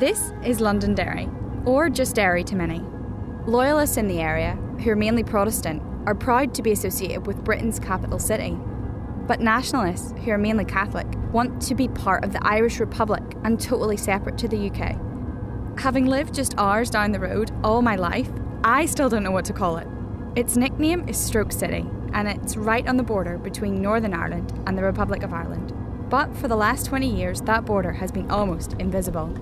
This is Londonderry, or just Derry to many. Loyalists in the area, who are mainly Protestant, are proud to be associated with Britain's capital city. But nationalists, who are mainly Catholic, want to be part of the Irish Republic and totally separate to the UK. Having lived just hours down the road all my life, I still don't know what to call it. Its nickname is Stroke City, and it's right on the border between Northern Ireland and the Republic of Ireland. But for the last 20 years, that border has been almost invisible.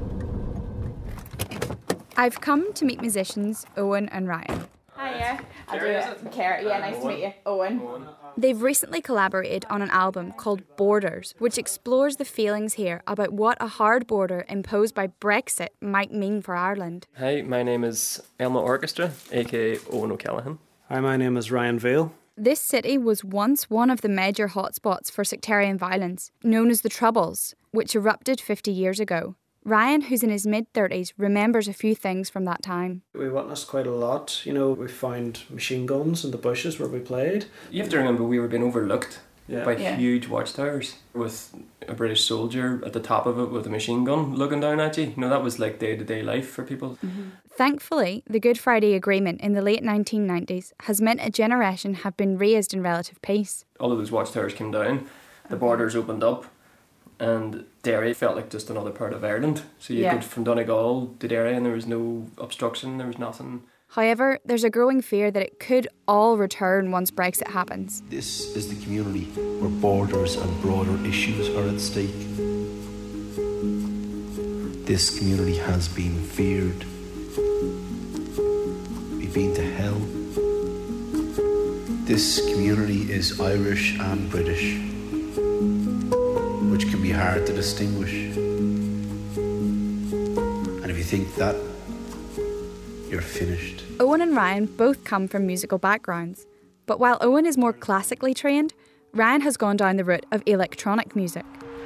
I've come to meet musicians Owen and Ryan. Hiya. I do it. Cara. Yeah, nice to meet you. Owen. They've recently collaborated on an album called Borders, which explores the feelings here about what a hard border imposed by Brexit might mean for Ireland. Hi, my name is Elma Orchestra, aka Owen O'Callaghan. Hi, my name is Ryan Vale. This city was once one of the major hotspots for sectarian violence, known as the Troubles, which erupted 50 years ago. Ryan, who's in his mid-30s, remembers a few things from that time. We witnessed quite a lot. We found machine guns in the bushes where we played. You have to remember we were being overlooked by huge watchtowers with a British soldier at the top of it with a machine gun looking down at you. That was like day-to-day life for people. Mm-hmm. Thankfully, the Good Friday Agreement in the late 1990s has meant a generation have been raised in relative peace. All of those watchtowers came down, the borders opened up, and Derry felt like just another part of Ireland. So you could from Donegal to Derry and there was no obstruction, there was nothing. However, there's a growing fear that it could all return once Brexit happens. This is the community where borders and broader issues are at stake. This community has been feared. We've been to hell. This community is Irish and British, which can be hard to distinguish. And if you think that, you're finished. Owen and Ryan both come from musical backgrounds, but while Owen is more classically trained, Ryan has gone down the route of electronic music.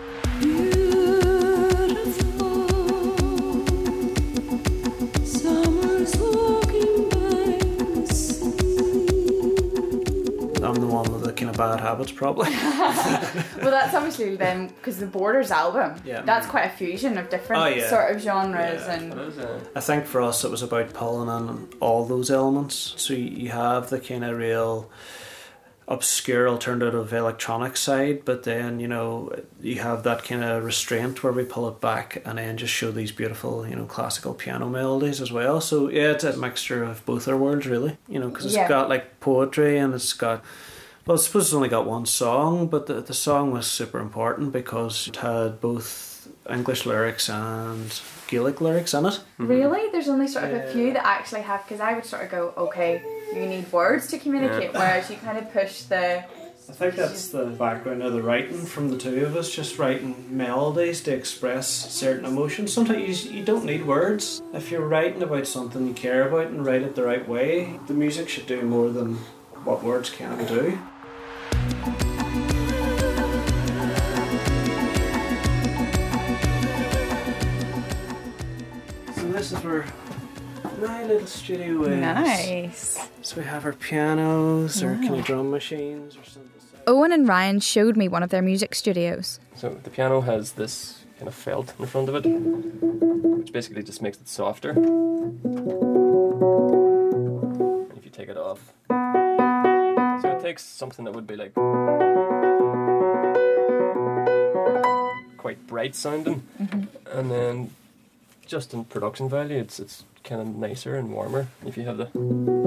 I'm the one with the kind of bad habits, probably. Well, that's obviously then, because the Borders album, that's quite a fusion of different sort of genres. I think for us it was about pulling in all those elements. So you have the kind of real obscure alternative electronic side, but then you have that kind of restraint where we pull it back and then just show these beautiful classical piano melodies as well. So it's a mixture of both our worlds, really, because it's got like poetry and it's got, well, I suppose it's only got one song, but the song was super important because it had both English lyrics and Gaelic lyrics in it. Really? There's only sort of a few that actually have, because I would sort of go, okay, you need words to communicate, whereas you kind of push the... I think that's the background of the writing from the two of us, just writing melodies to express certain emotions. Sometimes you don't need words. If you're writing about something you care about and write it the right way, the music should do more than what words can do. So this is where my little studio is. Nice. So we have our pianos or kind of drum machines or something. Owen and Ryan showed me one of their music studios. So the piano has this kind of felt in front of it, which basically just makes it softer. And if you take it off, so it takes something that would be like quite bright sounding, and then just in production value, it's kind of nicer and warmer if you have the...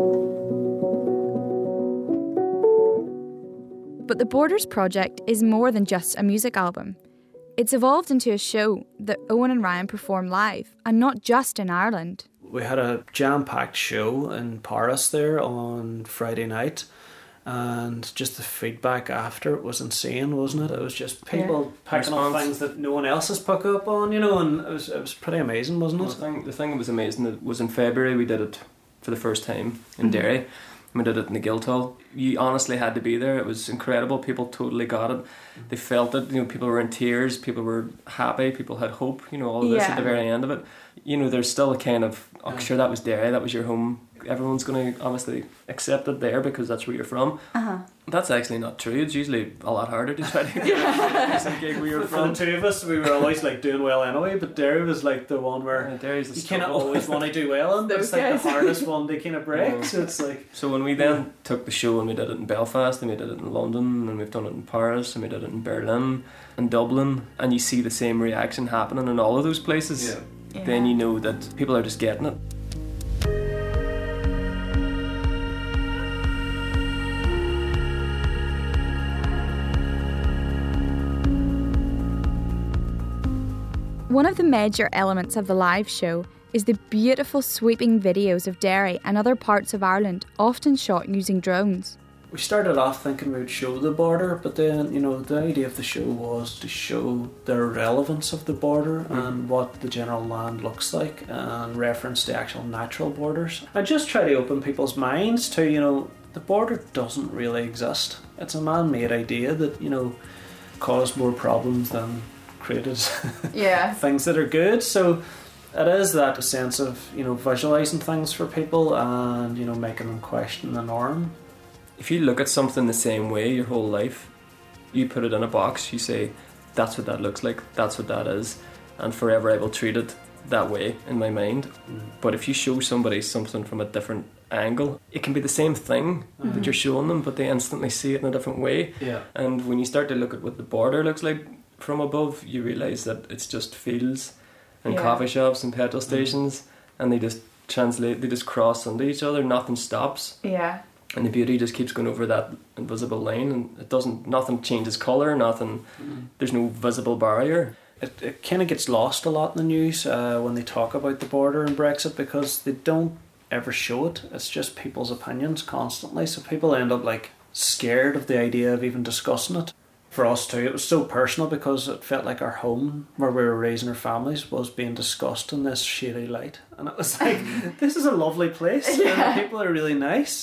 But the Borders project is more than just a music album. It's evolved into a show that Owen and Ryan perform live, and not just in Ireland. We had a jam-packed show in Paris there on Friday night, and just the feedback after it was insane, wasn't it? It was just people picking up things that no one else has picked up on, and it was pretty amazing, wasn't it? Well, the thing that was amazing was in February we did it for the first time in Derry. We did it in the Guildhall. You honestly had to be there. It was incredible. People totally got it. They felt it. People were in tears. People were happy. People had hope. All of this at the very end of it. There's still a kind of, sure, that was Derry. That was your home everyone's going to obviously accept it there because that's where you're from. That's actually not true. It's usually a lot harder to try to get a decent gig where you're For from. the two of us, we were always like doing well anyway, but Derry was like the one where Derry's the you kind of struggle. always want to do well in, but it's like the hardest one to kind of break. So it's like, So when we then took the show and we did it in Belfast and we did it in London and we've done it in Paris and we did it in Berlin and Dublin, and you see the same reaction happening in all of those places, then you know that people are just getting it. One of the major elements of the live show is the beautiful sweeping videos of Derry and other parts of Ireland, often shot using drones. we started off thinking we would show the border, but then, you know, the idea of the show was to show the relevance of the border and what the general land looks like, and reference the actual natural borders. And just try to open people's minds to, you know, the border doesn't really exist. It's a man-made idea that, you know, caused more problems than created things that are good. So it is that sense of, you know, visualising things for people and, you know, making them question the norm. If you look at something the same way your whole life, you put it in a box, you say, that's what that looks like, that's what that is, and forever I will treat it that way in my mind. But if you show somebody something from a different angle, it can be the same thing that you're showing them, but they instantly see it in a different way. Yeah. And when you start to look at what the border looks like from above, you realise that it's just fields and coffee shops and petrol stations, and they just translate, they just cross into each other, nothing stops. Yeah. And the beauty just keeps going over that invisible line, and it doesn't, nothing changes colour, nothing, there's no visible barrier. It kind of gets lost a lot in the news when they talk about the border and Brexit, because they don't ever show it. It's just people's opinions constantly, so people end up like scared of the idea of even discussing it. For us too, it was so personal because it felt like our home, where we were raising our families, was being discussed in this shady light, and it was like, this is a lovely place and the people are really nice.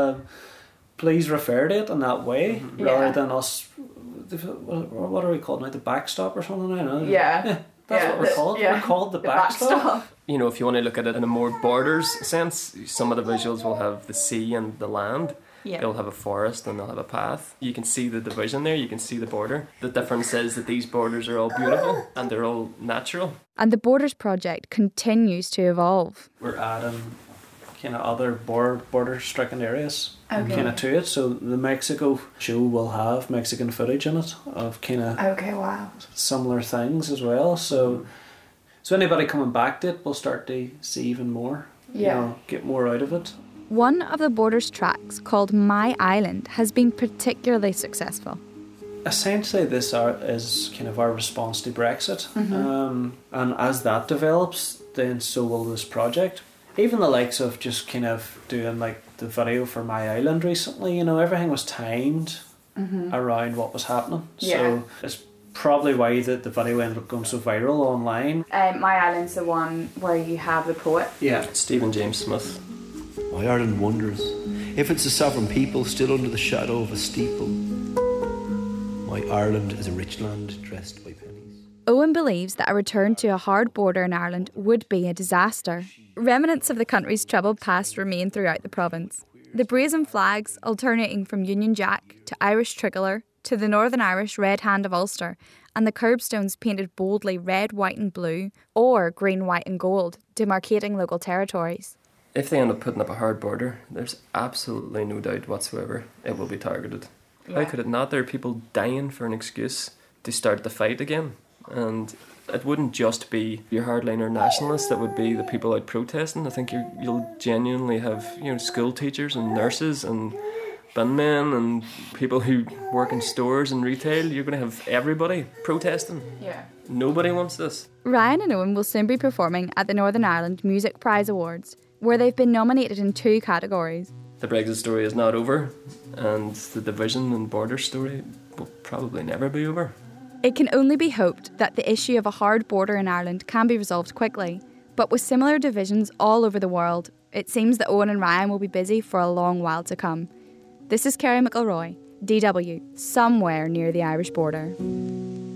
Please refer to it in that way rather than us. What are we called now? The backstop or something? I don't know. Yeah. That's what we're called. We're called the backstop. You know, if you want to look at it in a more borders sense, some of the visuals will have the sea and the land. Yeah. They'll have a forest and they'll have a path. You can see the division there, you can see the border. The difference is that these borders are all beautiful and they're all natural. And the Borders project continues to evolve. We're adding kind of other border-stricken areas kind of to it. So the Mexico show will have Mexican footage in it of kind of similar things as well. So anybody coming back to it will start to see even more. You know, get more out of it. One of the Borders tracks, called My Island, has been particularly successful. Essentially, this is kind of our response to Brexit. And as that develops, then so will this project. Even the likes of just kind of doing like the video for My Island recently, you know, everything was timed around what was happening. So it's probably why the video ended up going so viral online. My Island's the one where you have the poet. Yeah. Stephen James Smith. My Ireland wonders if it's a sovereign people still under the shadow of a steeple. My Ireland is a rich land dressed by pennies. Owen believes that a return to a hard border in Ireland would be a disaster. Remnants of the country's troubled past remain throughout the province. The brazen flags alternating from Union Jack to Irish Tricolour to the Northern Irish Red Hand of Ulster, and the curbstones painted boldly red, white and blue, or green, white and gold, demarcating local territories. If they end up putting up a hard border, there's absolutely no doubt whatsoever it will be targeted. How could it not? There are people dying for an excuse to start the fight again. And it wouldn't just be your hardliner nationalists that would be the people out protesting. I think you'll genuinely have, you know, school teachers and nurses and bin men and people who work in stores and retail. You're going to have everybody protesting. Yeah. Nobody wants this. Ryan and Owen will soon be performing at the Northern Ireland Music Prize Awards, where they've been nominated in 2 categories. The Brexit story is not over, and the division and border story will probably never be over. It can only be hoped that the issue of a hard border in Ireland can be resolved quickly, but with similar divisions all over the world, it seems that Owen and Ryan will be busy for a long while to come. This is Kerry McElroy, DW, somewhere near the Irish border.